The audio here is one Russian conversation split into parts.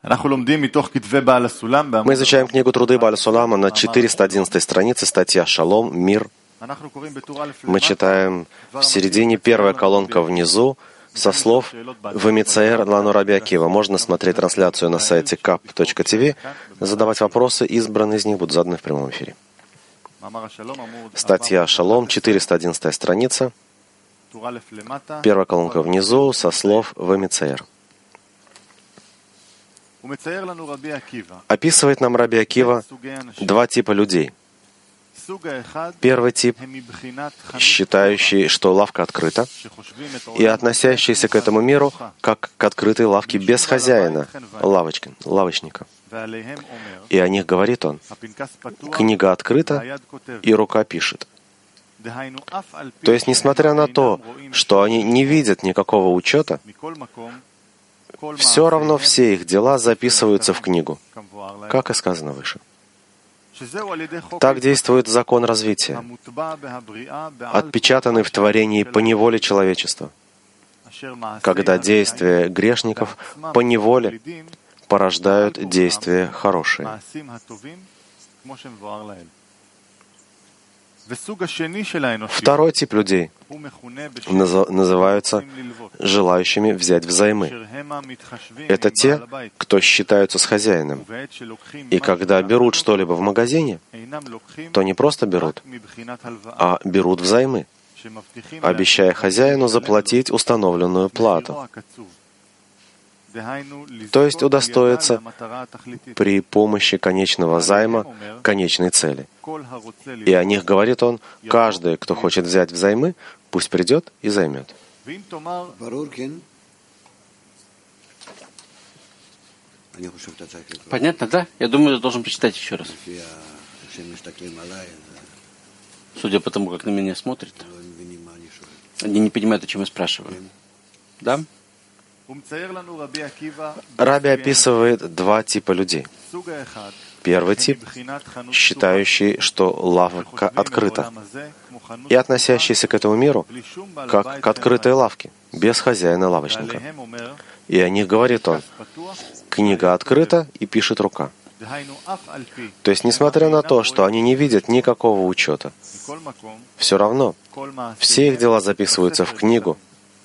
Мы изучаем книгу «Труды Бааля Сулама» на 411 странице, статья «Шалом, мир». Мы читаем в середине, первая колонка внизу, со слов «Вамицаэр лану Раби Акива». Можно смотреть трансляцию на сайте kap.tv, задавать вопросы, избранные из них будут заданы в прямом эфире. Статья «Шалом», 411 страница, первая колонка внизу, со слов «Вамицаэр». Описывает нам Раби Акива два типа людей. Первый тип, считающий, что лавка открыта, и относящийся к этому миру как к открытой лавке без хозяина, лавочника. И о них говорит он: книга открыта, и рука пишет. То есть, несмотря на то, что они не видят никакого учета, все равно все их дела записываются в книгу, как и сказано выше. Так действует закон развития, отпечатанный в творении поневоле человечества, когда действия грешников поневоле порождают действия хорошие. Второй тип людей называются желающими взять взаймы. Это те, кто считаются с хозяином. И когда берут что-либо в магазине, то не просто берут, а берут взаймы, обещая хозяину заплатить установленную плату. То есть удостоиться при помощи конечного займа конечной цели. И о них говорит он: каждый, кто хочет взять взаймы, пусть придет и займет. Понятно, да? Я думаю, ты должен прочитать еще раз. Судя по тому, как на меня смотрят, они не понимают, о чем я спрашиваю. Да? Раби описывает два типа людей. Первый тип, считающий, что лавка открыта, и относящийся к этому миру как к открытой лавке, без хозяина-лавочника. И о них говорит он: книга открыта, и пишет рука. То есть, несмотря на то, что они не видят никакого учета, все равно все их дела записываются в книгу.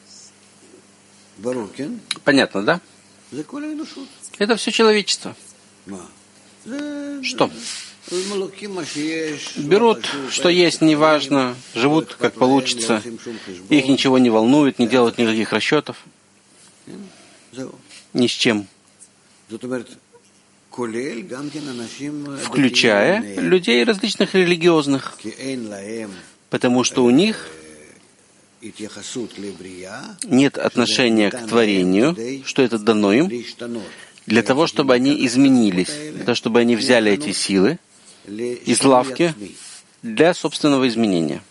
Понятно, да? Это все человечество. Что? Берут, что есть, неважно, живут как получится, их ничего не волнует, не делают никаких расчетов, ни с чем. Включая людей различных религиозных, потому что у них нет отношения к творению, что это дано им, для того, чтобы они изменились, для того, чтобы они взяли эти силы из лавки для собственного изменения.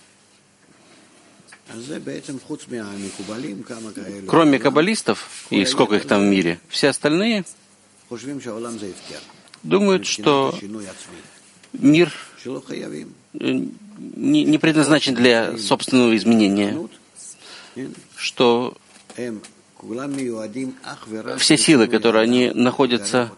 Кроме каббалистов, и сколько их там в мире, все остальные думают, что мир не предназначен для собственного изменения, что все силы, которые они находятся,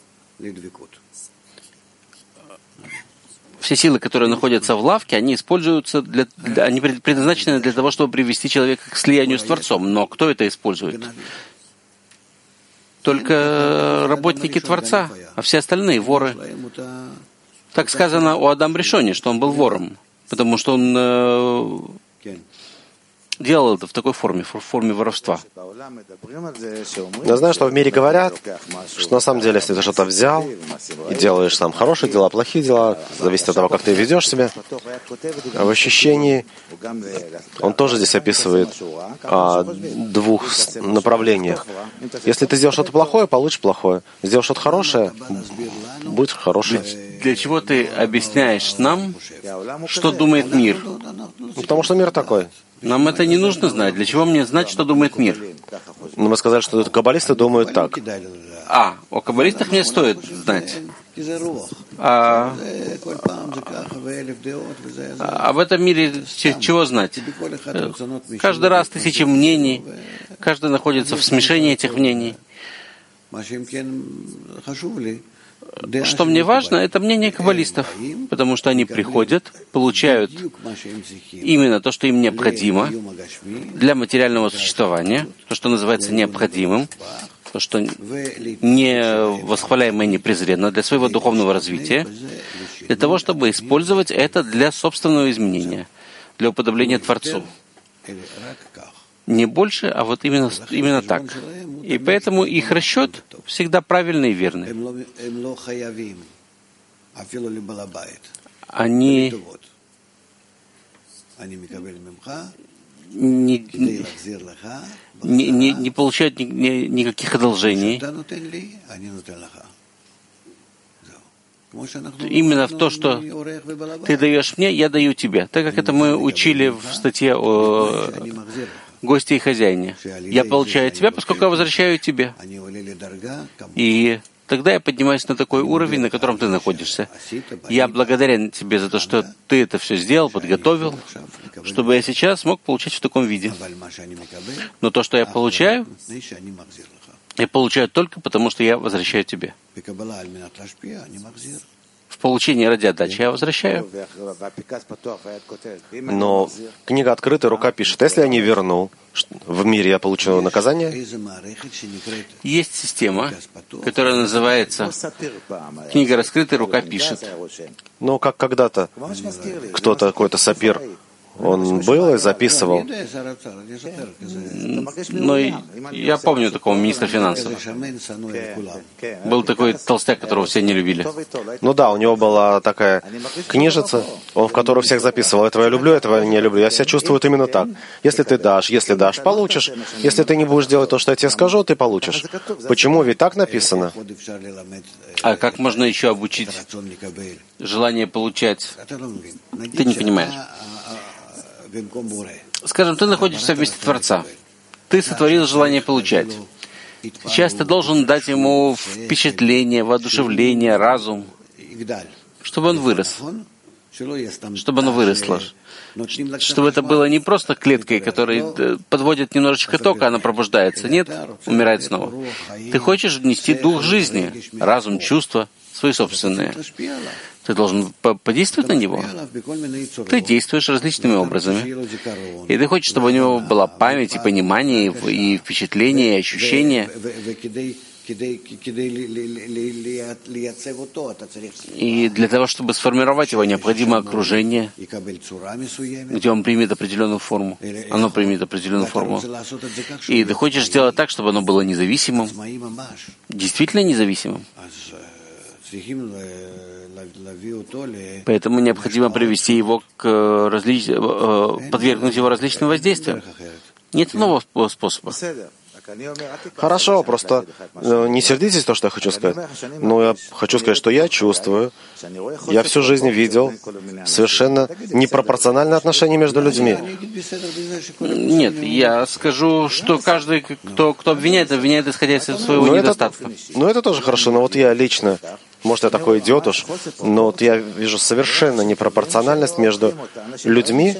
в лавке, они используются они предназначены для того, чтобы привести человека к слиянию с Творцом. Но кто это использует? Только работники Творца, а все остальные воры. Так сказано о Адам Ришоне, что он был вором, потому что он делал это в такой форме, в форме воровства. Я знаю, что в мире говорят, что на самом деле, если ты что-то взял и делаешь сам хорошие дела, плохие дела, зависит от того, как ты ведешь себя. А в ощущении он тоже здесь описывает о двух направлениях. Если ты сделал что-то плохое, получишь плохое. Сделал что-то хорошее, будет хорошее. Для чего ты объясняешь нам, что думает мир? Потому что мир такой. Нам это не нужно знать. Для чего мне знать, что думает мир? Но мы сказали, что каббалисты думают так. О каббалистах мне стоит знать. А в этом мире чего знать? Каждый раз тысячи мнений, каждый находится в смешении этих мнений. Что мне важно, это мнение каббалистов, потому что они приходят, получают именно то, что им необходимо для материального существования, то, что называется необходимым, то, что не восхваляемо и не презренно для своего духовного развития, для того, чтобы использовать это для собственного изменения, для уподобления Творцу. Не больше, а вот именно так. И поэтому их расчет всегда правильный и верный. Они не получают никаких одолжений. Именно в то, что ты даешь мне, я даю тебе. Так как это мы учили в статье о госте и хозяине. Я получаю от тебя, поскольку я возвращаю тебе. И тогда я поднимаюсь на такой уровень, на котором ты находишься. Я благодарен тебе за то, что ты это все сделал, подготовил, чтобы я сейчас мог получать в таком виде. Но то, что я получаю только потому, что я возвращаю тебе. В получении ради отдачи я возвращаю. Но книга открыта, рука пишет. Если я не верну, в мире я получу наказание? Есть система, которая называется «Книга раскрыта, рука пишет». Ну, как когда-то кто-то, какой-то сапир, он был и записывал. Но я помню такого министра финансов. Был такой толстяк, которого все не любили. Ну да, у него была такая книжица, он в которую всех записывал. Этого я люблю, этого я не люблю. Я себя чувствую именно так. Если дашь, получишь. Если ты не будешь делать то, что я тебе скажу, ты получишь. Почему? Ведь так написано. А как можно еще обучить желание получать? Ты не понимаешь. Скажем, ты находишься в месте Творца. Ты сотворил желание получать. Сейчас ты должен дать ему впечатление, воодушевление, разум, чтобы он вырос, чтобы оно выросло, чтобы это было не просто клеткой, которая подводит немножечко тока, она пробуждается. Нет, умирает снова. Ты хочешь внести дух жизни, разум, чувства, свои собственные. Ты должен подействовать на него. Ты действуешь различными образами. И ты хочешь, чтобы у него была память и понимание, и впечатление, и ощущение. И для того, чтобы сформировать его, необходимо окружение, где он примет определенную форму. Оно примет определенную форму. И ты хочешь сделать так, чтобы оно было независимым, действительно независимым. Поэтому необходимо привести его подвергнуть его различным воздействиям. Нет иного способа. Хорошо, просто не сердитесь то, что я хочу сказать. Но я хочу сказать, что я чувствую, я всю жизнь видел совершенно непропорциональное отношение между людьми. Нет, я скажу, что каждый, кто обвиняет исходя из своего недостатка. Это тоже хорошо, но вот я лично, может, я такой идиот уж, но вот я вижу совершенно непропорциональность между людьми,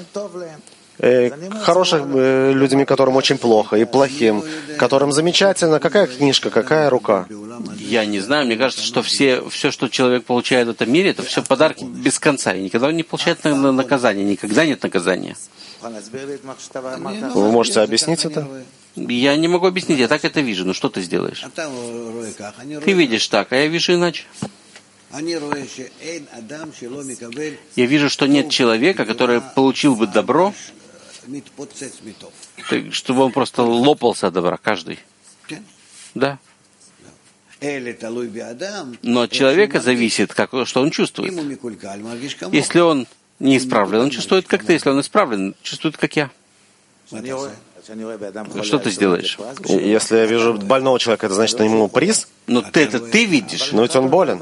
хорошими людьми, которым очень плохо, и плохим, которым замечательно. Какая книжка, какая рука? Я не знаю, мне кажется, что все, что человек получает в этом мире, это все подарки без конца. И никогда он не получает наказания, никогда нет наказания. Вы можете объяснить это? Я не могу объяснить, я так это вижу. Ну что ты сделаешь? Ты видишь так, а я вижу иначе. Я вижу, что нет человека, который получил бы добро, чтобы он просто лопался от добра, каждый. Да. Но от человека зависит, что он чувствует. Если он не исправлен, он чувствует как ты. Если он исправлен, чувствует как я. Что ты сделаешь? Если я вижу больного человека, это значит, ему приз? Но ты видишь. Но ведь он болен.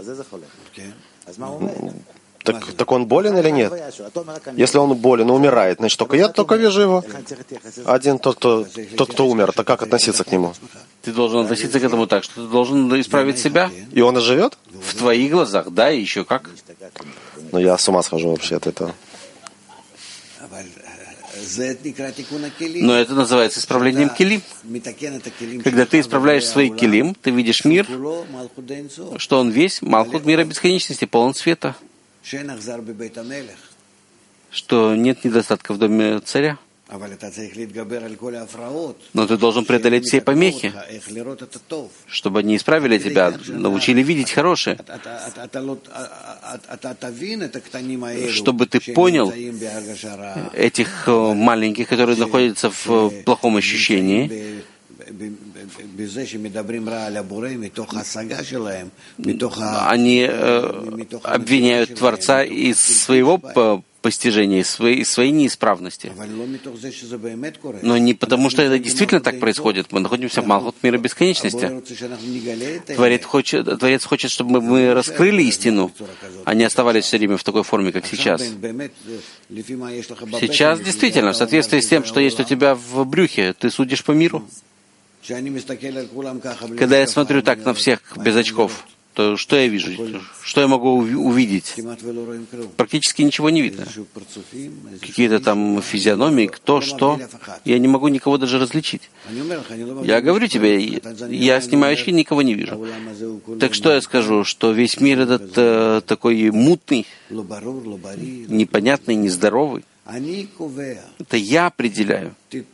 Так он болен или нет? Если он болен и умирает, значит, я только вижу его. Один тот, кто умер, то как относиться к нему? Ты должен относиться к этому так, что ты должен исправить себя. И он оживет? В твоих глазах, да, и еще как. Но я с ума схожу вообще от этого. Но это называется исправлением келим. Когда ты исправляешь свои келим, ты видишь мир, что он весь малхут мира бесконечности, полон света, что нет недостатка в доме царя. Но ты должен преодолеть все помехи, чтобы они исправили тебя, научили видеть хорошее, чтобы ты понял этих маленьких, которые находятся в плохом ощущении, они обвиняют Творца из своего постижения, из своей неисправности. Но не потому, что это действительно так происходит. Мы находимся в Малхут мира бесконечности. Творец хочет, чтобы мы раскрыли истину, а не оставались все время в такой форме, как сейчас. Сейчас действительно, в соответствии с тем, что есть у тебя в брюхе, ты судишь по миру. Когда я смотрю так на всех без очков, то что я вижу? Что я могу увидеть? Практически ничего не видно. Какие-то там физиономии, кто, что. Я не могу никого даже различить. Я говорю тебе, я снимаю очки, никого не вижу. Так что я скажу? Что весь мир этот такой мутный, непонятный, нездоровый. Это я определяю.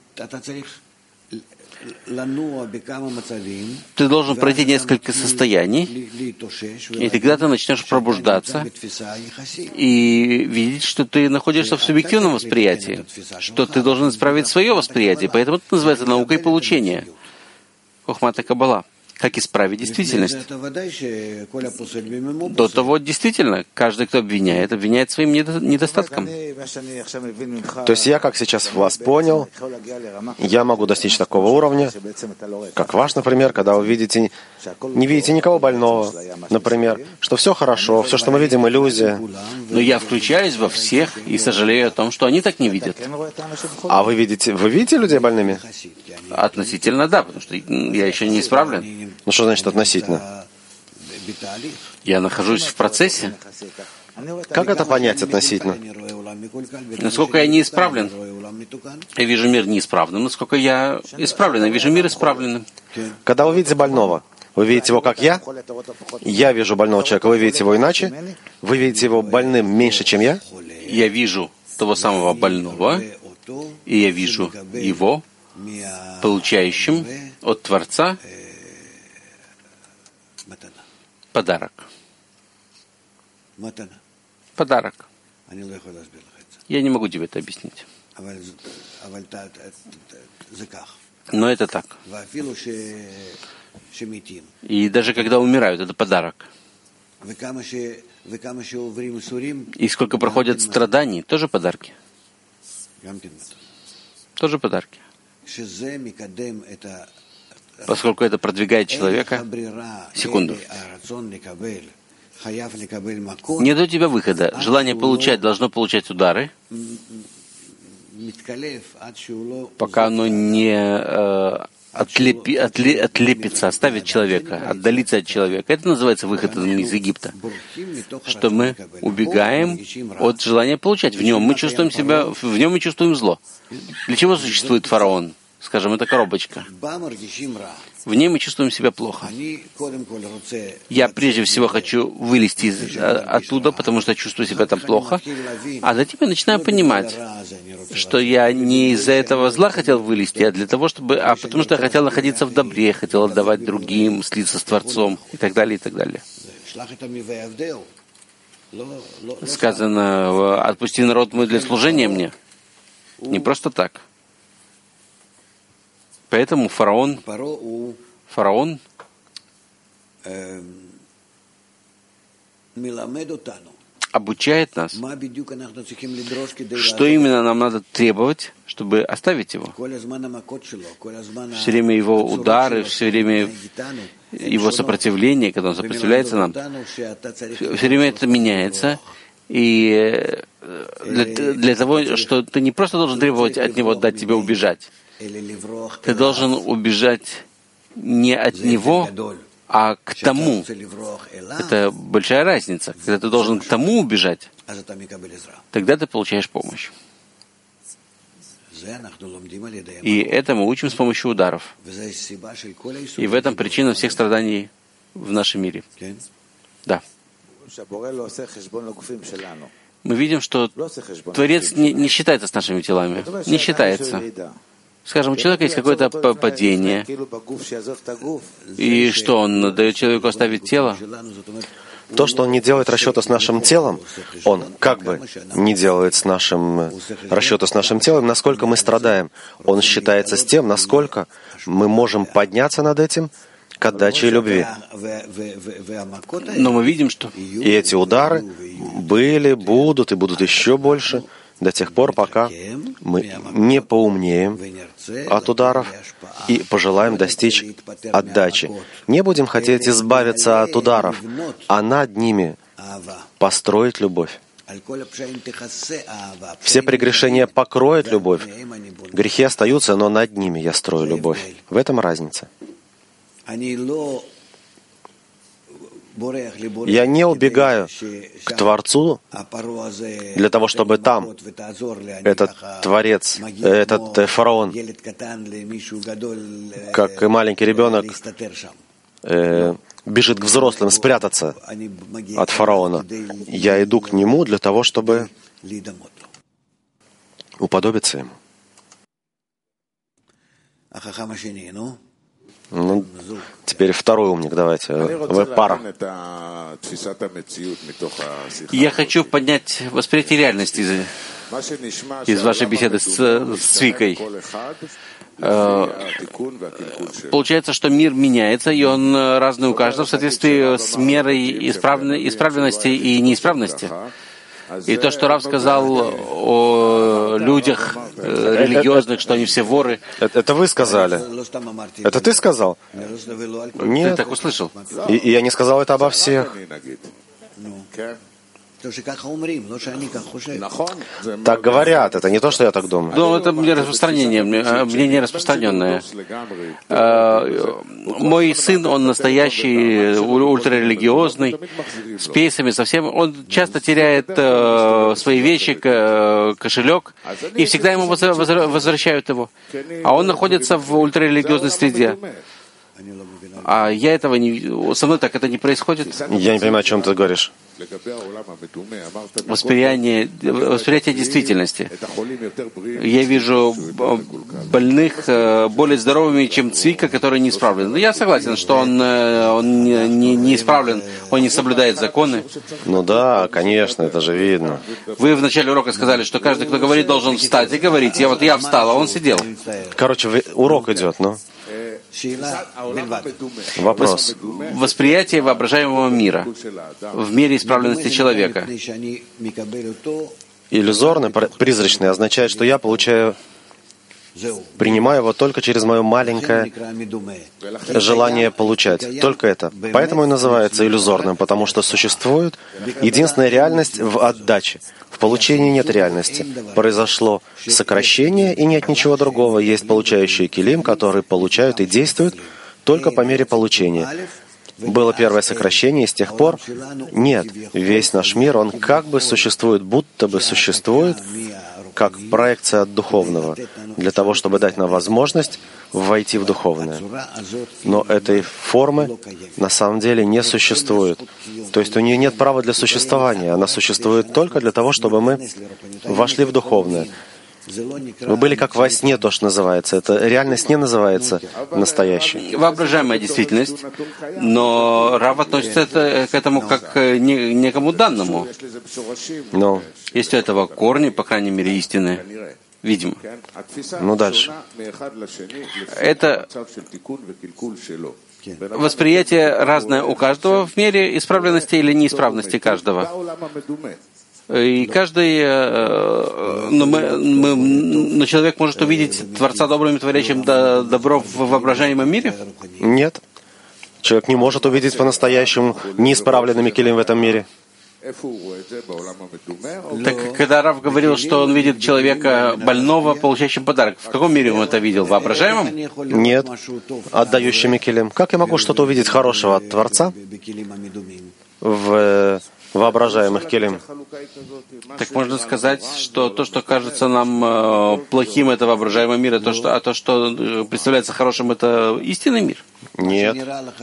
Ты должен пройти несколько состояний, и тогда ты начнешь пробуждаться и видеть, что ты находишься в субъективном восприятии, что ты должен исправить свое восприятие. Поэтому это называется наукой получения. Хохмат Каббала. Как исправить действительность? До того, действительно, каждый, кто обвиняет своим недостатком. То есть я, как сейчас вас понял, я могу достичь такого уровня, как ваш, например, когда вы не видите никого больного, например, что все хорошо, все, что мы видим, иллюзия. Но я включаюсь во всех и сожалею о том, что они так не видят. А вы видите людей больными? Относительно, да, потому что я еще не исправлен. Ну что значит относительно? Я нахожусь в процессе. Как это понять относительно? Насколько я не исправлен, я вижу мир неисправным. Насколько я исправлен, я вижу мир исправленным. Когда вы видите больного, вы видите его как я? Я вижу больного человека, вы видите его иначе? Вы видите его больным меньше, чем я? Я вижу того самого больного, и я вижу его получающим от Творца подарок. Подарок. Я не могу тебе это объяснить. Но это так. И даже когда умирают, это подарок. И сколько проходят страданий, тоже подарки. Тоже подарки. Поскольку это продвигает человека, секунду, нет у тебя выхода. Желание получать должно получать удары, пока оно не отлепится, оставит человека, отдалится от человека. Это называется выход из Египта. Что мы убегаем от желания получать. В нем мы чувствуем зло. Для чего существует фараон? Скажем, это коробочка. В ней мы чувствуем себя плохо. Я прежде всего хочу вылезти оттуда, потому что чувствую себя там плохо. А затем я начинаю понимать, что я не из-за этого зла хотел вылезти, а потому что я хотел находиться в добре, хотел отдавать другим, слиться с Творцом и так далее, и так далее. Сказано, отпусти народ мой для служения мне. Не просто так. Поэтому фараон обучает нас, что именно нам надо требовать, чтобы оставить его. Все время его удары, все время его сопротивление, когда он сопротивляется нам, все время это меняется. И для того, что ты не просто должен требовать от него дать тебе убежать, ты должен убежать не от него, а к тому. Это большая разница. Когда ты должен к тому убежать, тогда ты получаешь помощь. И это мы учим с помощью ударов. И в этом причина всех страданий в нашем мире. Да. Мы видим, что Творец не считается с нашими телами. Не считается. Скажем, у человека есть какое-то падение. И что, он дает человеку оставить тело? То, что он не делает расчета с нашим телом, он как бы не делает расчета с нашим телом, насколько мы страдаем. Он считается с тем, насколько мы можем подняться над этим к отдаче и любви. Но мы видим, что и эти удары были, будут и будут еще больше до тех пор, пока мы не поумнеем от ударов и пожелаем достичь отдачи. Не будем хотеть избавиться от ударов, а над ними построить любовь. Все прегрешения покроет любовь. Грехи остаются, но над ними я строю любовь. В этом разница. Я не убегаю к Творцу для того, чтобы там этот Творец, этот фараон, как и маленький ребенок, бежит к взрослым спрятаться от фараона. Я иду к нему для того, чтобы уподобиться ему. Ну, теперь второй умник, давайте. Вы пара. Я хочу поднять восприятие реальности из вашей беседы с Цвикой. Получается, что мир меняется, и он разный у каждого в соответствии с мерой исправленности и неисправности. И то, что Рав сказал о людях религиозных, что они все воры. Это вы сказали. Это ты сказал? Нет. Ты так услышал? И я не сказал это обо всех. Так говорят, это не то, что я так думаю. Ну, это мнение распространенное. Мой сын, он настоящий, ультрарелигиозный, с пейсами, совсем. Он часто теряет свои вещи, кошелек, и всегда ему возвращают его. А он находится в ультрарелигиозной среде. А я этого не... Со мной так это не происходит. Я не понимаю, о чем ты говоришь. Восприятие действительности. Я вижу больных более здоровыми, чем Цвика, который не исправлен. Но я согласен, что он не исправлен, он не соблюдает законы. Ну да, конечно, это же видно. Вы в начале урока сказали, что каждый, кто говорит, должен встать и говорить. Я встал, а он сидел. Короче, урок идет, ну. Вопрос. Восприятие воображаемого мира в мире исправленности человека. Иллюзорный, призрачный означает, что я принимаю его только через мое маленькое желание получать. Только это. Поэтому и называется иллюзорным, потому что существует единственная реальность в отдаче. В получении нет реальности. Произошло сокращение, и нет ничего другого. Есть получающие килим, которые получают и действуют только по мере получения. Было первое сокращение, и с тех пор нет. Весь наш мир, он как бы существует, будто бы существует, как проекция от духовного, для того, чтобы дать нам возможность войти в духовное. Но этой формы на самом деле не существует. То есть у нее нет права для существования. Она существует только для того, чтобы мы вошли в духовное. Мы были как во сне, то, что называется. Эта реальность не называется настоящей. Воображаемая действительность, но Рав относится к этому как к некому данному. Но есть у этого корни, по крайней мере, истины. Видимо. Ну, дальше. Это восприятие разное у каждого в мере исправленности или неисправности каждого. И каждый, но человек может увидеть Творца добрым и творящим добро в воображаемом мире? Нет. Человек не может увидеть по-настоящему неисправленными килим в этом мире. Так, когда Рав говорил, что он видит человека больного, получающим подарок, в каком мире он это видел? В воображаемом? Нет. Отдающими килим. Как я могу что-то увидеть хорошего от Творца в воображаемых келим. Так можно сказать, что то, что кажется нам плохим, это воображаемый мир, а то, что представляется хорошим, это истинный мир? Нет.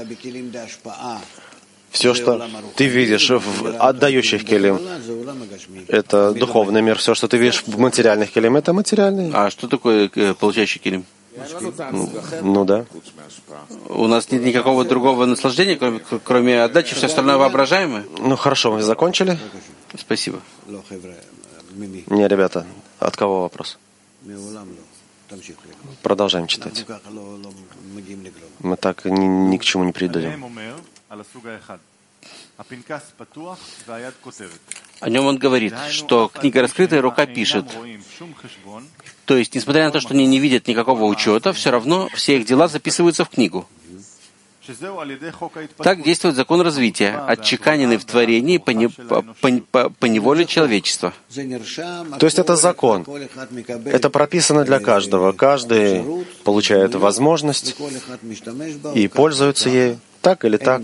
Все, что ты видишь в отдающих келим, это духовный мир. Все, что ты видишь в материальных келим, это материальный. А что такое получающий келим? Ну да. У нас нет никакого другого наслаждения, кроме отдачи, все остальное воображаемое? Ну хорошо, мы закончили? Спасибо. Не, ребята, от кого вопрос? Продолжаем читать. Мы так ни к чему не придадим. О нем он говорит, что книга раскрыта, и рука пишет. То есть, несмотря на то, что они не видят никакого учета, все равно все их дела записываются в книгу. Так действует закон развития, отчеканенный в творении по неволе человечества. То есть это закон. Это прописано для каждого. Каждый получает возможность и пользуется ею, так или так.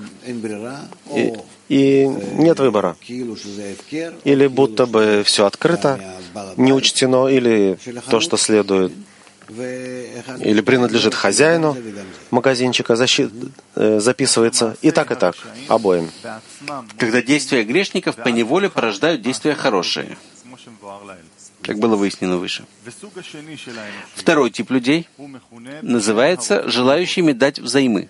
И нет выбора. Или будто бы все открыто, не учтено, или то, что следует, или принадлежит хозяину магазинчика, записывается и так, обоим. Когда действия грешников поневоле порождают действия хорошие, как было выяснено выше. Второй тип людей называется желающими дать взаймы.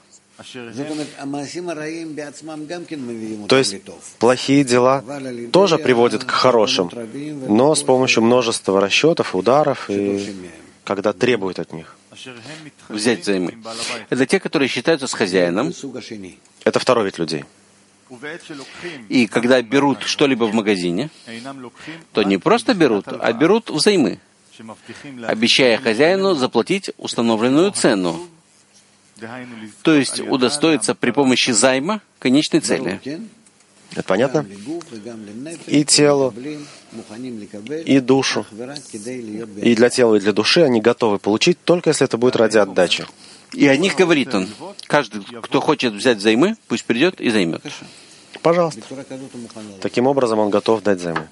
То есть плохие дела тоже приводят к хорошим, но с помощью множества расчетов, ударов, и когда требуют от них. Взять взаймы. Это те, которые считаются с хозяином. Это второй вид людей. И когда берут что-либо в магазине, то не просто берут, а берут взаймы, обещая хозяину заплатить установленную цену. То есть удостоиться при помощи займа конечной цели. Это понятно? И телу, и душу, и для тела, и для души они готовы получить, только если это будет ради отдачи. И о них говорит он. Каждый, кто хочет взять взаймы, пусть придет и займет. Пожалуйста. Таким образом он готов дать займы.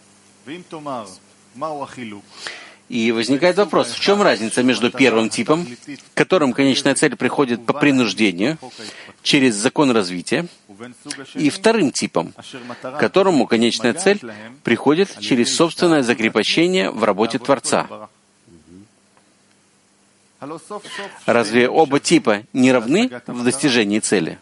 И возникает вопрос, в чем разница между первым типом, которым конечная цель приходит по принуждению, через закон развития, и вторым типом, которому конечная цель приходит через собственное закрепощение в работе Творца. Разве оба типа не равны в достижении цели?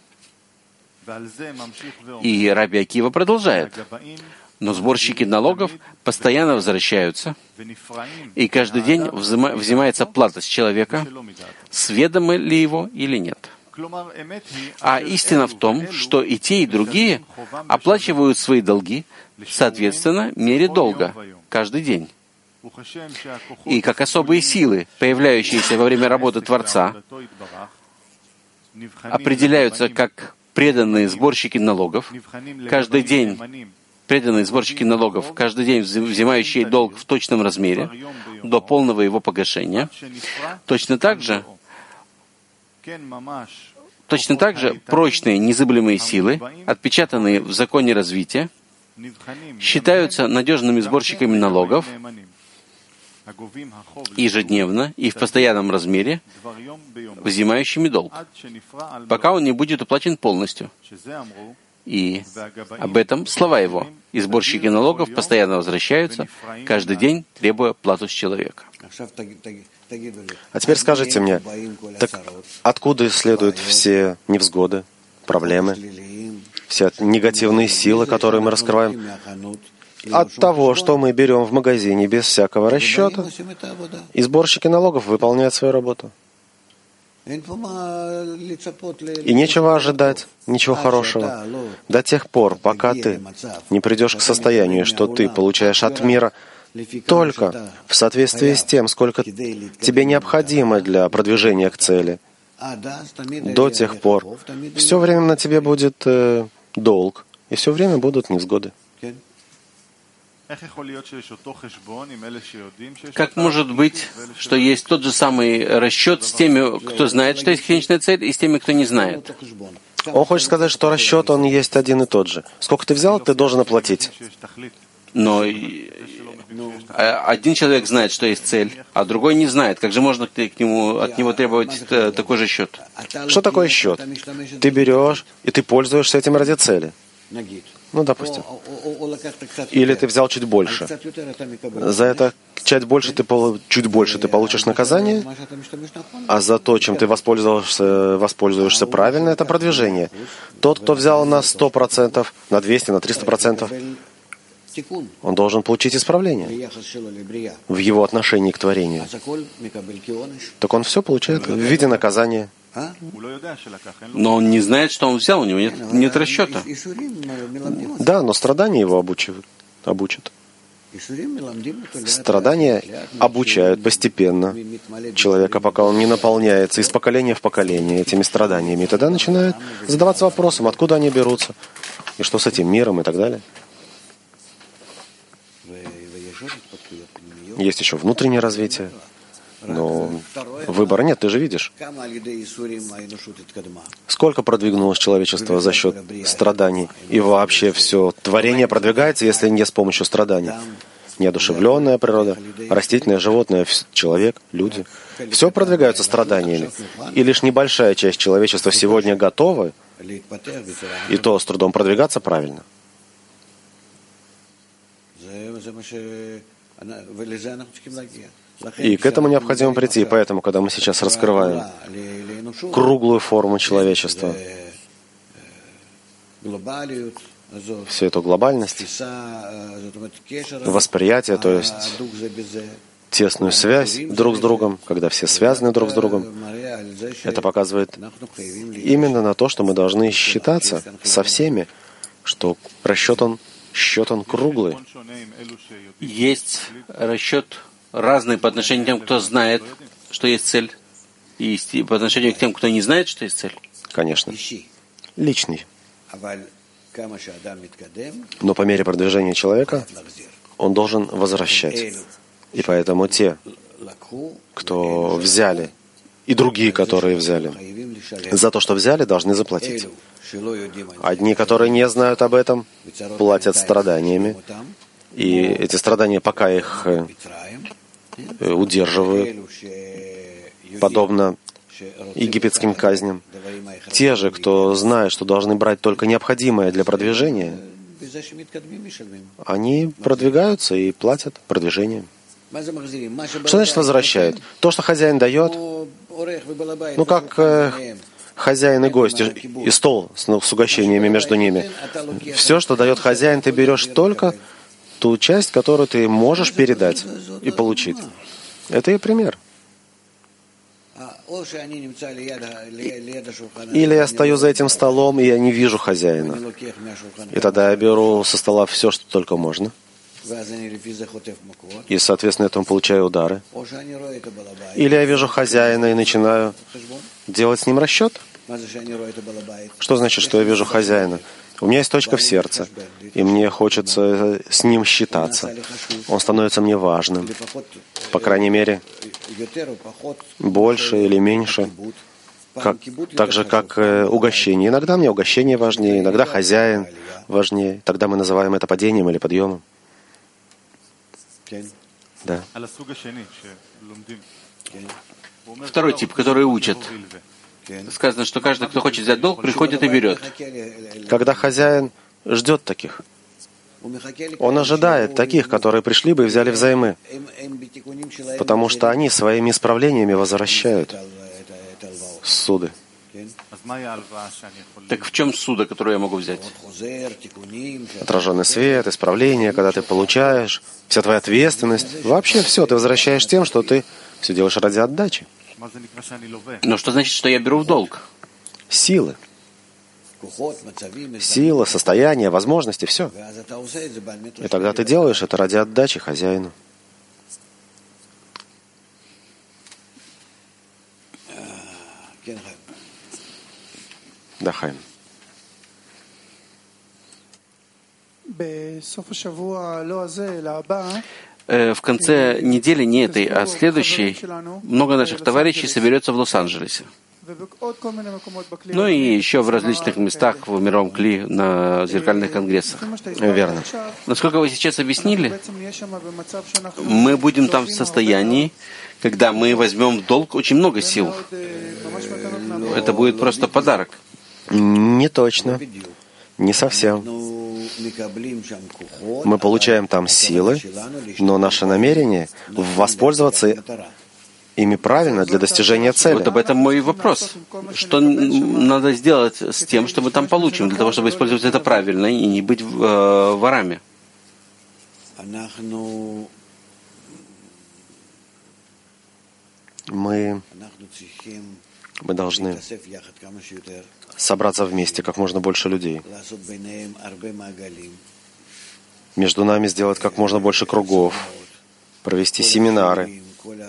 И Раби Акива продолжает. Но сборщики налогов постоянно возвращаются, и каждый день взимается плата с человека, сведомо ли его или нет. А истина в том, что и те, и другие оплачивают свои долги, соответственно, мере долга, каждый день. И как особые силы, появляющиеся во время работы Творца, определяются как преданные сборщики налогов, каждый день преданные сборщики налогов, каждый день взимающие долг в точном размере, до полного его погашения, точно так же прочные, незыблемые силы, отпечатанные в законе развития, считаются надежными сборщиками налогов ежедневно и в постоянном размере, взимающими долг, пока он не будет уплачен полностью. И об этом слова его. И сборщики налогов постоянно возвращаются, каждый день требуя плату с человека. А теперь скажите мне, так откуда следуют все невзгоды, проблемы, все негативные силы, которые мы раскрываем? От того, что мы берем в магазине без всякого расчета, и сборщики налогов выполняют свою работу. И нечего ожидать ничего хорошего до тех пор, пока ты не придешь к состоянию, что ты получаешь от мира только в соответствии с тем, сколько тебе необходимо для продвижения к цели. До тех пор все время на тебе будет долг, и все время будут невзгоды. Как может быть, что есть тот же самый расчет с теми, кто знает, что есть конечная цель, и с теми, кто не знает? Он хочет сказать, что расчет, он есть один и тот же. Сколько ты взял, ты должен оплатить. Но один человек знает, что есть цель, а другой не знает. Как же можно от него требовать такой же счет? Что такое счет? Ты берешь, и ты пользуешься этим ради цели. Ну, допустим. Или ты взял чуть больше. За это чуть больше ты получишь наказание, а за то, чем ты воспользуешься правильно, это продвижение. Тот, кто взял на 100%, на 200%, на 300%, он должен получить исправление в его отношении к творению. Так он все получает в виде наказания. Но он не знает, что он взял, у него нет расчета. Да, но страдания его обучат. Страдания обучают постепенно человека, пока он не наполняется из поколения в поколение этими страданиями. И тогда начинает задаваться вопросом, откуда они берутся, и что с этим миром и так далее. Есть еще внутреннее развитие. Но выбора нет, ты же видишь. Сколько продвинулось человечество за счет страданий? И вообще все творение продвигается, если не с помощью страданий. Неодушевленная природа, растительное, животное, человек, люди. Все продвигаются страданиями. И лишь небольшая часть человечества сегодня готова, и то с трудом продвигаться правильно. И к этому необходимо прийти. Поэтому, когда мы сейчас раскрываем круглую форму человечества, всю эту глобальность, восприятие, то есть тесную связь друг с другом, когда все связаны друг с другом, это показывает именно на то, что мы должны считаться со всеми, что счет он круглый. Есть расчет разный по отношению к тем, кто знает, что есть цель, и по отношению к тем, кто не знает, что есть цель? Конечно. Личный. Но по мере продвижения человека он должен возвращать. И поэтому те, кто взяли, и другие, которые взяли, за то, что взяли, должны заплатить. Одни, которые не знают об этом, платят страданиями. И эти страдания пока их удерживают, подобно египетским казням. Те же, кто знает, что должны брать только необходимое для продвижения, они продвигаются и платят продвижением. Что значит возвращают? То, что хозяин дает, ну как хозяин и гость, и стол с угощениями между ними. Все, что дает хозяин, ты берешь только ту часть, которую ты можешь передать и получить. Это и пример. Или я стою за этим столом, и я не вижу хозяина. И тогда я беру со стола все, что только можно. И, соответственно, этому получаю удары. Или я вижу хозяина и начинаю делать с ним расчет. Что значит, что я вижу хозяина? У меня есть точка в сердце, и мне хочется с ним считаться. Он становится мне важным. По крайней мере, больше или меньше. Так же, как угощение. Иногда мне угощение важнее, иногда хозяин важнее. Тогда мы называем это падением или подъемом. Да. Второй тип, который учат. Сказано, что каждый, кто хочет взять долг, приходит и берет. Когда хозяин ждет таких, он ожидает таких, которые пришли бы и взяли взаймы, потому что они своими исправлениями возвращают суды. Так в чем суда, которую я могу взять? Отраженный свет, исправление, когда ты получаешь, вся твоя ответственность, вообще все, ты возвращаешь тем, что ты все делаешь ради отдачи. Но что значит, что я беру в долг? Силы. Сила, состояние, возможности, все. И тогда ты делаешь это ради отдачи хозяину. Да, Хайм. В конце недели, не этой, а следующей, много наших товарищей соберется в Лос-Анджелесе. Ну и еще в различных местах в мировом кли на зеркальных конгрессах. Верно. Насколько вы сейчас объяснили, мы будем там в состоянии, когда мы возьмем в долг очень много сил. Это будет просто подарок. Не точно. Не совсем. Мы получаем там силы, но наше намерение воспользоваться ими правильно для достижения цели. Вот об этом мой вопрос. Что надо сделать с тем, что мы там получим, для того, чтобы использовать это правильно и не быть ворами? Мы должны собраться вместе, как можно больше людей. Между нами сделать как можно больше кругов, провести семинары,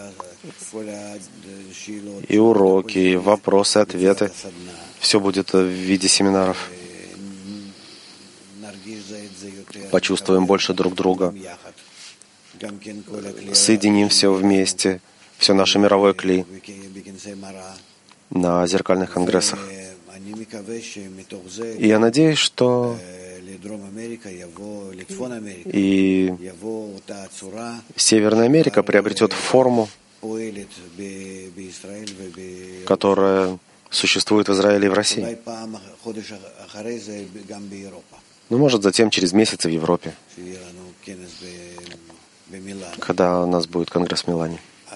и уроки, и вопросы, ответы. Все будет в виде семинаров. Почувствуем больше друг друга. Соединим все вместе, все наше мировое кли на зеркальных конгрессах. И я надеюсь, что и Северная Америка приобретет форму, которая существует в Израиле и в России. Ну, может, затем через месяц в Европе, когда у нас будет конгресс в Милане.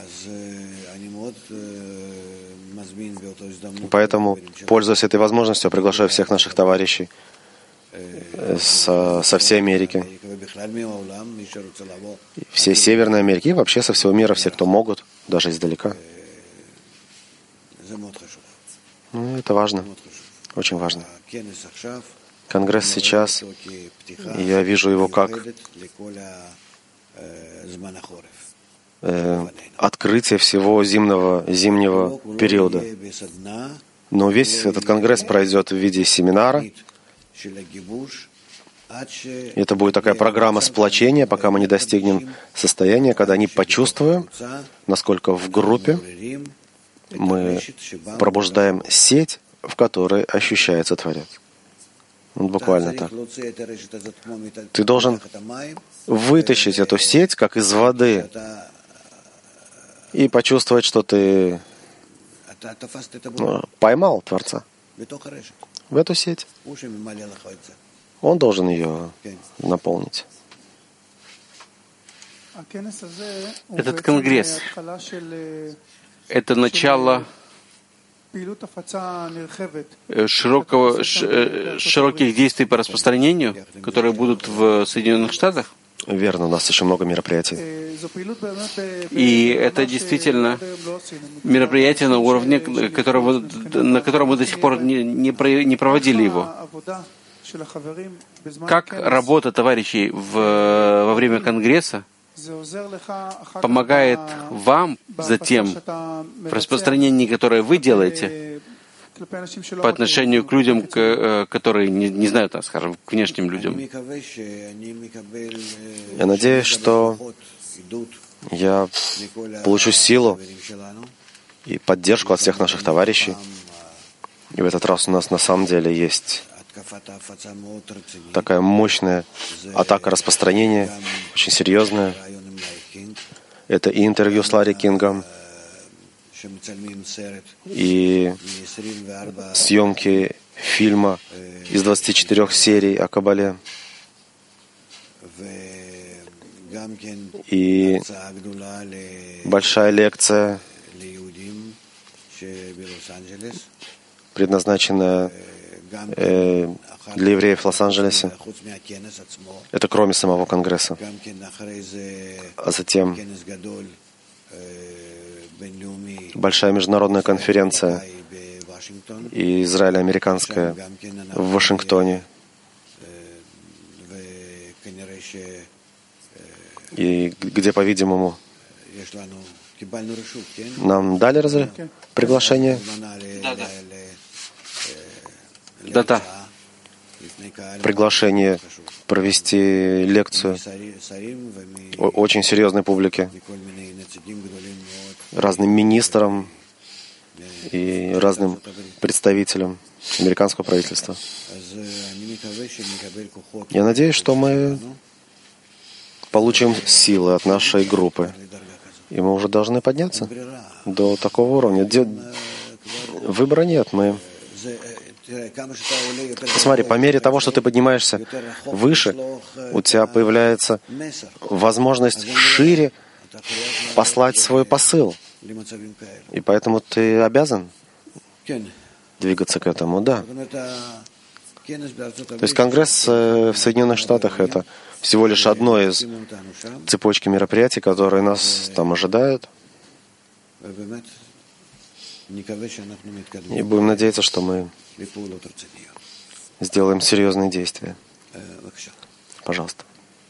Поэтому, пользуясь этой возможностью, я приглашаю всех наших товарищей со всей Америки, всей Северной Америки и вообще со всего мира, все, кто могут, даже издалека. Ну, это важно, очень важно. Конгресс сейчас, я вижу его как открытие всего зимнего периода. Но весь этот конгресс пройдет в виде семинара. Это будет такая программа сплочения, пока мы не достигнем состояния, когда не почувствуем, насколько в группе мы пробуждаем сеть, в которой ощущается Творец. Вот буквально так. Ты должен вытащить эту сеть, как из воды, и почувствовать, что ты поймал Творца в эту сеть. Он должен ее наполнить. Этот конгресс — это начало широких действий по распространению, которые будут в Соединенных Штатах? Верно, у нас еще много мероприятий. И это действительно мероприятие на уровне, на котором мы до сих пор не проводили его. Как работа товарищей во время Конгресса помогает вам затем в распространении, которое вы делаете, по отношению к людям, которые не знают, скажем, к внешним людям? Я надеюсь, что я получу силу и поддержку от всех наших товарищей. И в этот раз у нас на самом деле есть такая мощная атака распространения, очень серьезная. Это и интервью с Ларри Кингом, и съемки фильма из 24 серий о Кабале, и большая лекция, предназначенная для евреев в Лос-Анджелесе. Это кроме самого Конгресса. А затем большая международная конференция и израило-американская в Вашингтоне. И где, по-видимому, нам дали приглашение? Да. Приглашение провести лекцию очень серьезной публике, разным министрам и разным представителям американского правительства. Я надеюсь, что мы получим силы от нашей группы, и мы уже должны подняться до такого уровня. Выбора нет. Смотри, по мере того, что ты поднимаешься выше, у тебя появляется возможность шире послать свой посыл. И поэтому ты обязан двигаться к этому, да. То есть Конгресс в Соединенных Штатах — это всего лишь одно из цепочки мероприятий, которые нас там ожидают. И будем надеяться, что мы сделаем серьезные действия. Пожалуйста.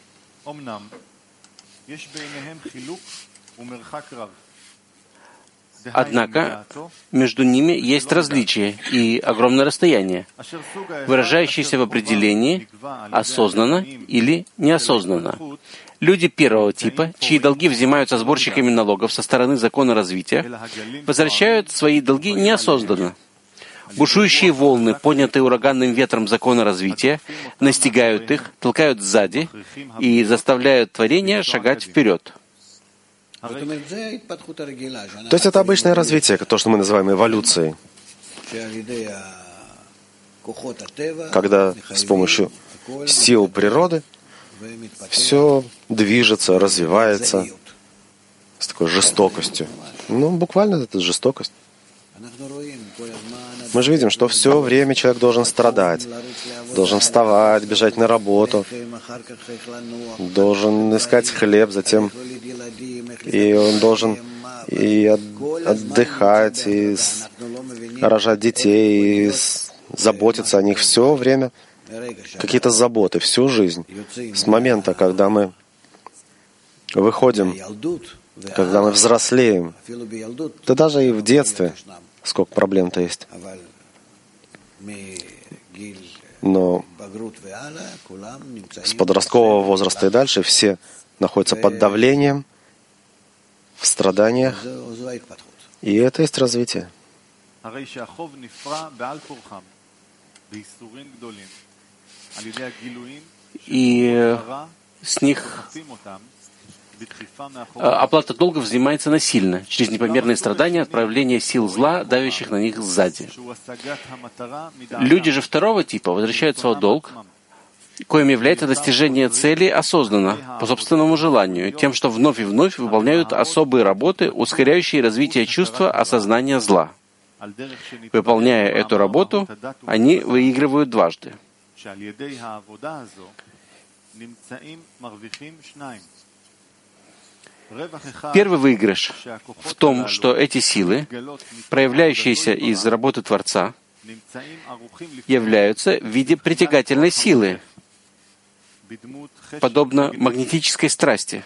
Однако между ними есть различия и огромное расстояние, выражающееся в определении осознанно или неосознанно. Люди первого типа, чьи долги взимаются сборщиками налогов со стороны закона развития, возвращают свои долги неосознанно. Бушующие волны, поднятые ураганным ветром закона развития, настигают их, толкают сзади и заставляют творение шагать вперед. То есть это обычное развитие, то, что мы называем эволюцией. Когда с помощью сил природы все движется, развивается с такой жестокостью. Буквально это жестокость. Мы же видим, что все время человек должен страдать, должен вставать, бежать на работу, должен искать хлеб, затем и он должен и отдыхать, и рожать детей, и заботиться о них все время. Какие-то заботы, всю жизнь. С момента, когда мы выходим, когда мы взрослеем, да даже и в детстве, сколько проблем-то есть. Но с подросткового возраста и дальше все находятся под давлением, в страданиях, и это есть развитие. И с них оплата долгов взимается насильно, через непомерные страдания от проявления сил зла, давящих на них сзади. Люди же второго типа возвращают свой долг, коим является достижение цели осознанно, по собственному желанию, тем, что вновь и вновь выполняют особые работы, ускоряющие развитие чувства осознания зла. Выполняя эту работу, они выигрывают дважды. Первый выигрыш в том, что эти силы, проявляющиеся из работы Творца, являются в виде притягательной силы, подобно магнетической страсти.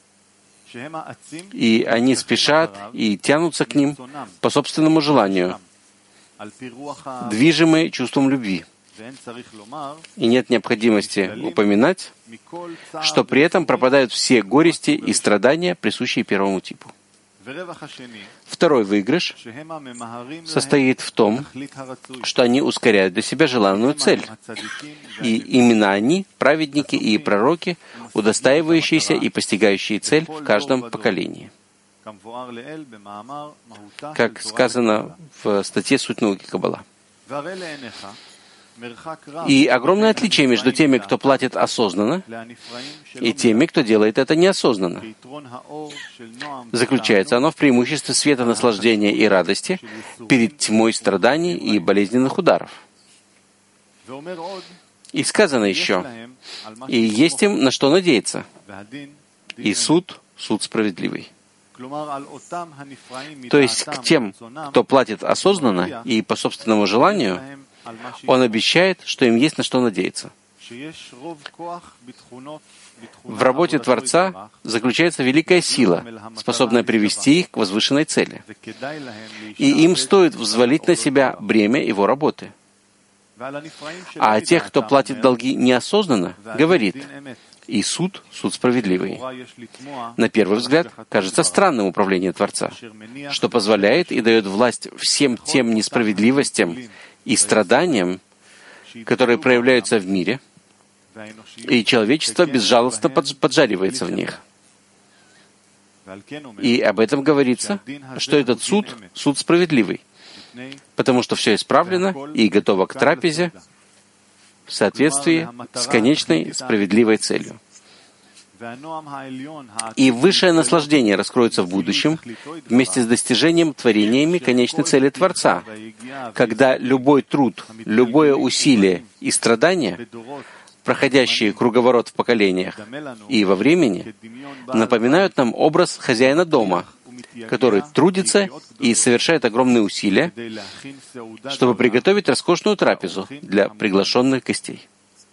И они спешат и тянутся к ним по собственному желанию, движимые чувством любви. И нет необходимости упоминать, что при этом пропадают все горести и страдания, присущие первому типу. Второй выигрыш состоит в том, что они ускоряют для себя желанную цель. И именно они, праведники и пророки, удостаивающиеся и постигающие цель в каждом поколении. Как сказано в статье «Суть науки Каббала». И огромное отличие между теми, кто платит осознанно, и теми, кто делает это неосознанно. Заключается оно в преимуществе света, наслаждения и радости перед тьмой страданий и болезненных ударов. И сказано еще, и есть им на что надеяться, и суд справедливый. То есть к тем, кто платит осознанно и по собственному желанию, он обещает, что им есть на что надеяться. В работе Творца заключается великая сила, способная привести их к возвышенной цели. И им стоит взвалить на себя бремя его работы. А о тех, кто платит долги неосознанно, говорит: и суд справедливый. На первый взгляд, кажется странным управление Творца, что позволяет и дает власть всем тем несправедливостям и страданиям, которые проявляются в мире, и человечество безжалостно поджаривается в них. И об этом говорится, что этот суд справедливый, потому что все исправлено и готово к трапезе в соответствии с конечной справедливой целью. И высшее наслаждение раскроется в будущем вместе с достижением творениями конечной цели Творца, когда любой труд, любое усилие и страдания, проходящие круговорот в поколениях и во времени, напоминают нам образ хозяина дома, который трудится и совершает огромные усилия, чтобы приготовить роскошную трапезу для приглашенных гостей.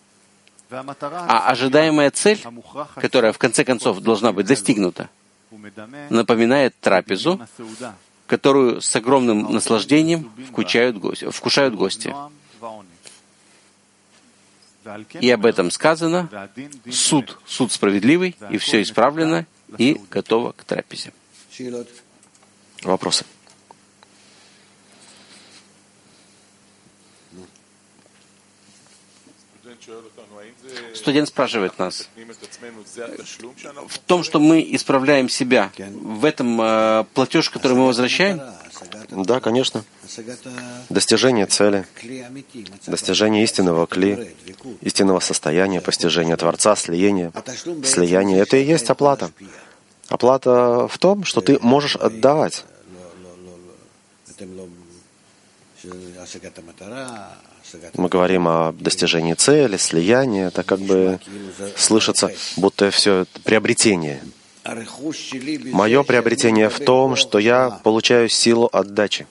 А ожидаемая цель, которая в конце концов должна быть достигнута, напоминает трапезу, которую с огромным наслаждением вкушают гости. И об этом сказано: суд справедливый, и все исправлено, и готово к трапезе. Вопросы? Студент спрашивает нас: в том, что мы исправляем себя, в этом платеж, который мы возвращаем? Да, конечно. Достижение цели, достижение истинного кли, истинного состояния, постижение Творца, слияние. Слияние — это и есть оплата. Оплата в том, что ты можешь отдавать. Мы говорим о достижении цели, слиянии. Это как бы слышится, будто все это приобретение. Мое приобретение в том, что я получаю силу отдачи.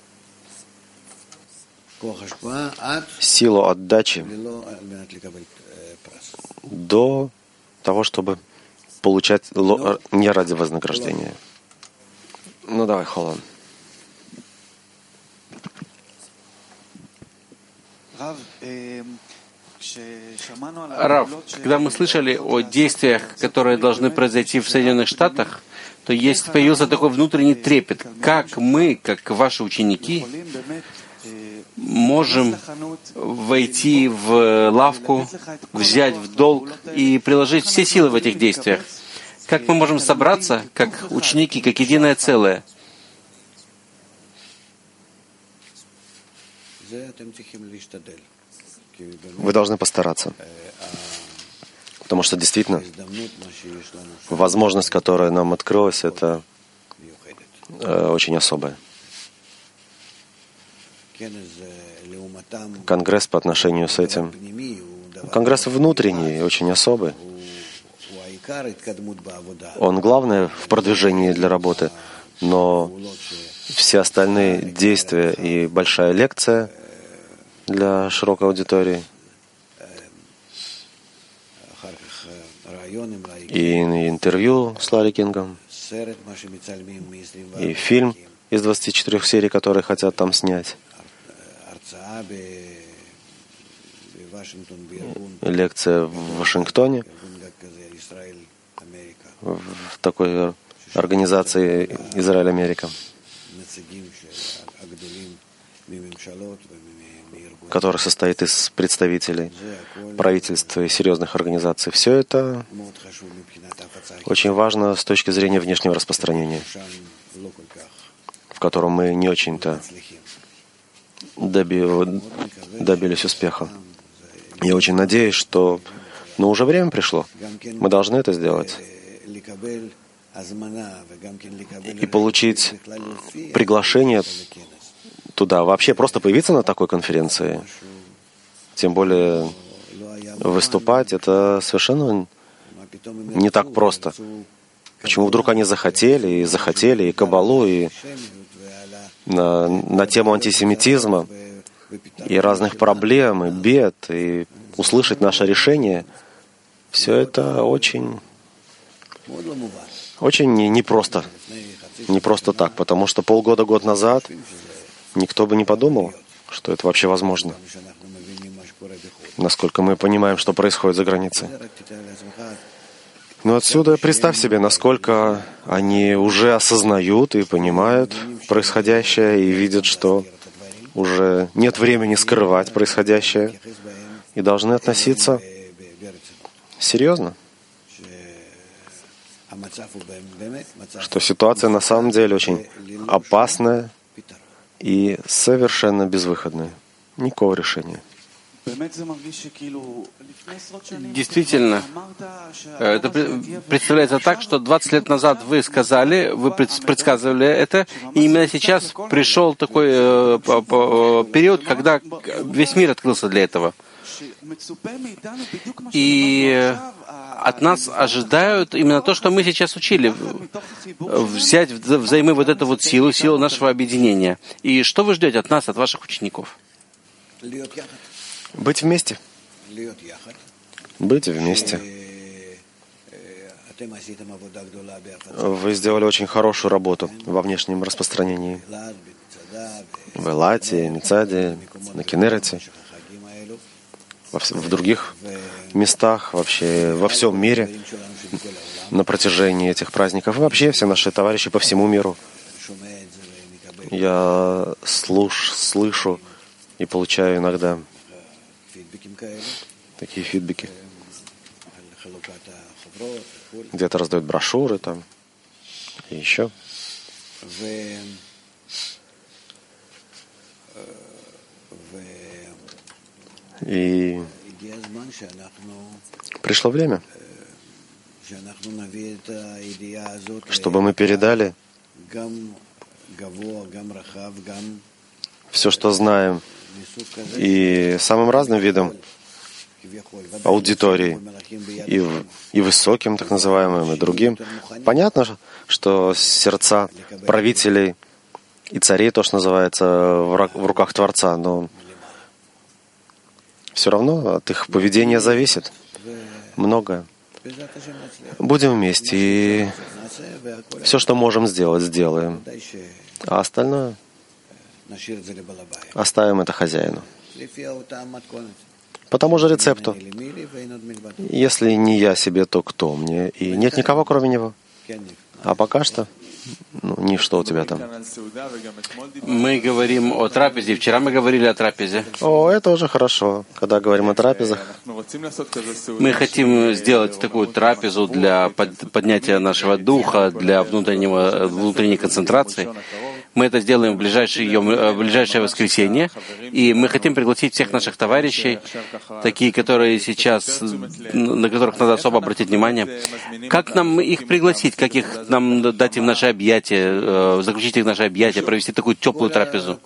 Силу отдачи до того, чтобы получать не ради вознаграждения. Ну давай, Холлан. Рав, когда мы слышали о действиях, которые должны произойти в Соединенных Штатах, то появился такой внутренний трепет. Как мы, как ваши ученики, можем войти в лавку, взять в долг и приложить все силы в этих действиях? Как мы можем собраться, как ученики, как единое целое? Вы должны постараться. Потому что действительно, возможность, которая нам открылась, это очень особая. Конгресс по отношению с этим. Конгресс внутренний, очень особый. Он главное в продвижении для работы, но все остальные действия и большая лекция для широкой аудитории, и интервью с Ларри Кингом, и фильм из 24 серий, которые хотят там снять, лекция в Вашингтоне, в такой организации Израиль-Америка, который состоит из представителей правительства и серьезных организаций. Все это очень важно с точки зрения внешнего распространения, в котором мы не очень-то добились успеха. Я очень надеюсь, что уже время пришло. Мы должны это сделать. И получить приглашение туда, вообще просто появиться на такой конференции, тем более выступать, это совершенно не так просто. Почему вдруг они захотели, и кабалу, и на тему антисемитизма, и разных проблем, и бед, и услышать наше решение, все это очень непросто. Не просто так, потому что год назад никто бы не подумал, что это вообще возможно. насколько мы понимаем, что происходит за границей. Но отсюда представь себе, насколько они уже осознают и понимают происходящее и видят, что уже нет времени скрывать происходящее и должны относиться серьезно, что ситуация на самом деле очень опасная и совершенно безвыходная. Никакого решения. Действительно, это представляется так, что 20 лет назад вы сказали, вы предсказывали это, и именно сейчас пришел такой период, когда весь мир открылся для этого. И от нас ожидают именно то, что мы сейчас учили, взять взаймы вот эту вот силу нашего объединения. И что вы ждете от нас, от ваших учеников? Быть вместе. Быть вместе. Вы сделали очень хорошую работу во внешнем распространении. В Элате, Мицаде, на Кенерете, в других местах, вообще во всем мире на протяжении этих праздников. И вообще все наши товарищи по всему миру. Я слышу и получаю иногда такие фидбэки. Где-то раздают брошюры там и еще. И пришло время, чтобы мы передали все, что знаем, и самым разным видом аудитории, и высоким, так называемым, и другим. Понятно, что сердца правителей и царей, то, что называется, в руках Творца, но все равно от их поведения зависит многое. Будем вместе, и все, что можем сделать, сделаем. А остальное оставим это хозяину. По тому же рецепту. Если не я себе, то кто мне? И нет никого, кроме него. А пока что, ничто у тебя там. Мы говорим о трапезе. Вчера мы говорили о трапезе. О, это уже хорошо, когда говорим о трапезах. Мы хотим сделать такую трапезу для поднятия нашего духа, для внутренней концентрации. Мы это сделаем в ближайшее воскресенье, и мы хотим пригласить всех наших товарищей, такие, которые сейчас, на которых надо особо обратить внимание. Как нам их пригласить, как нам дать им наши объятия, заключить их в наши объятия, провести такую теплую трапезу?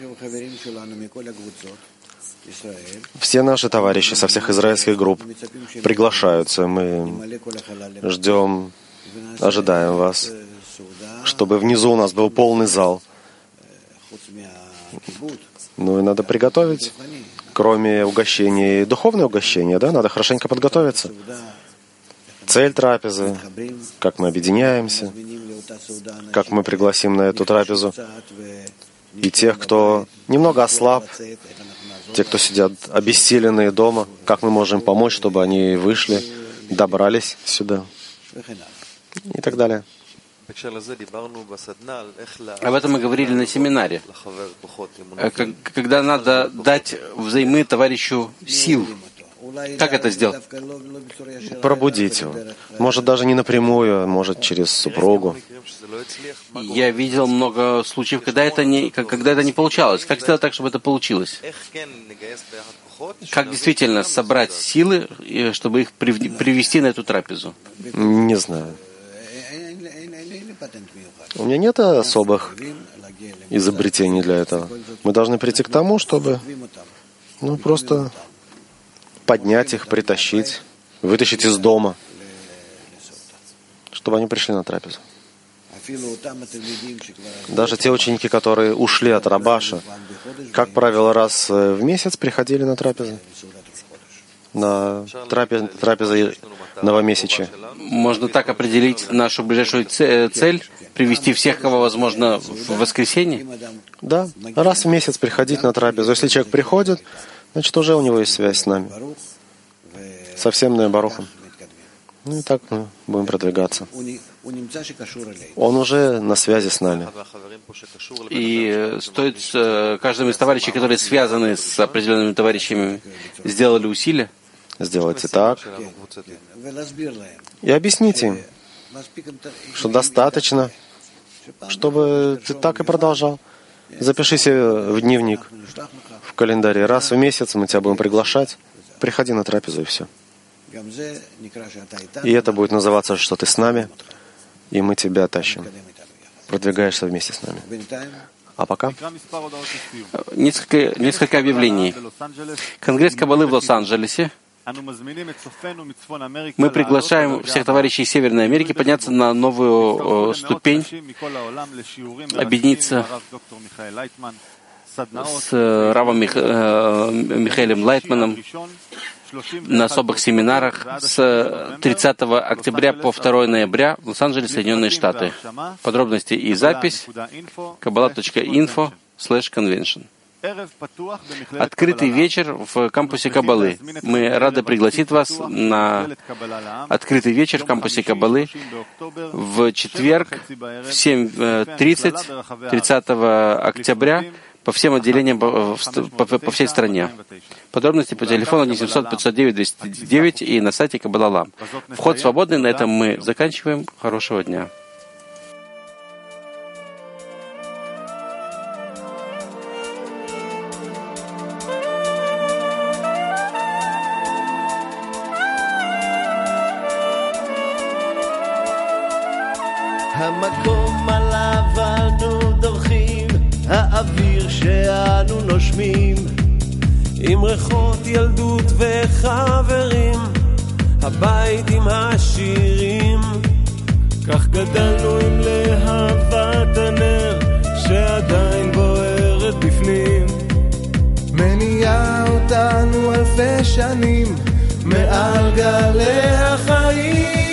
Все наши товарищи со всех израильских групп приглашаются. Мы ждем, ожидаем вас, чтобы внизу у нас был полный зал. Ну и надо приготовить, кроме угощения, духовное угощение, да, надо хорошенько подготовиться. Цель трапезы, как мы объединяемся, как мы пригласим на эту трапезу и тех, кто немного ослаб, те, кто сидят обессиленные дома, как мы можем помочь, чтобы они вышли, добрались сюда и так далее. Об этом мы говорили на семинаре. Когда надо дать взаймы товарищу сил. Как это сделать? Пробудить его. Может, даже не напрямую, может, через супругу. Я видел много случаев, когда это не получалось. Как сделать так, чтобы это получилось? Как действительно собрать силы, чтобы их привести на эту трапезу? Не знаю. У меня нет особых изобретений для этого. Мы должны прийти к тому, чтобы просто поднять их, притащить, вытащить из дома, чтобы они пришли на трапезу. Даже те ученики, которые ушли от Рабаша, как правило, раз в месяц приходили на трапезу, на трапезы новомесячия. Можно так определить нашу ближайшую цель, привести всех, кого возможно, в воскресенье? Да, раз в месяц приходить на трапезу. Если человек приходит, Значит, уже у него есть связь с нами. Совсем не Барухом. Ну и так мы будем продвигаться. Он уже на связи с нами. И стоит каждому из товарищей, которые связаны с определенными товарищами, сделали усилия. Сделайте так. И объясните им, что достаточно, чтобы ты так и продолжал. Запиши себе в дневник, в календаре. Раз в месяц мы тебя будем приглашать. Приходи на трапезу и все. И это будет называться, что ты с нами, и мы тебя тащим. Продвигаешься вместе с нами. А пока несколько объявлений. Конгресс Каббалы в Лос-Анджелесе. Мы приглашаем всех товарищей Северной Америки подняться на новую ступень, объединиться с Равом Михаэлем Лайтманом на особых семинарах с 30 октября по 2 ноября в Лос-Анджелес, Соединенные Штаты. Подробности и запись kabbalah.info/convention. Открытый вечер в кампусе Каббалы. Мы рады пригласить вас на открытый вечер в кампусе Каббалы в четверг в 7:30, 30 октября, по всем отделениям по всей стране. Подробности по телефону 1-700-509-209 и на сайте Kabbalah. Вход свободный. На этом мы заканчиваем. Хорошего дня. המקום עליו אנו דורכים, האוויר שאנו נושמים, עם ריחות ילדות וחברים, הבית עם השירים. כך גדלנו עם להבת הנר שעדיין בוערת בפנים, מניעה אותנו אלפי שנים מעל גלי החיים.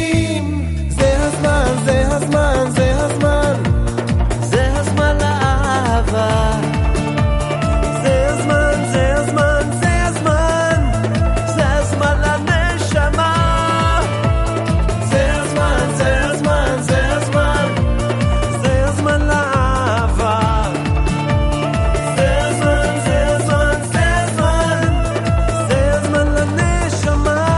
זה הזמן, זה הזמן, זה הזמן לאהבה. זה הזמן, זה הזמן, זה הזמן, זה הזמן לנשמה. זה הזמן, זה הזמן, זה הזמן, זה הזמן לאהבה. זה הזמן, זה הזמן, זה הזמן, זה הזמן לנשמה.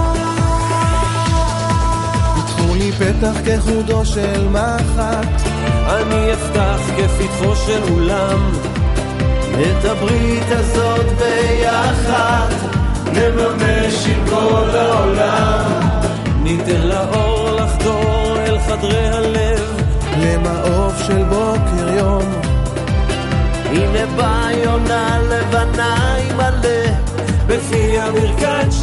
פתחו לי פתח כחודו של מחט, אני אפתח כפתחו של אולם, את הברית הזאת ביחד נממש עם כל העולם. ניתן לאור לחדור אל חדרי הלב, למעוף של בוקר יום. הנה באה יונה לבנה עם מלא, בפי הברכת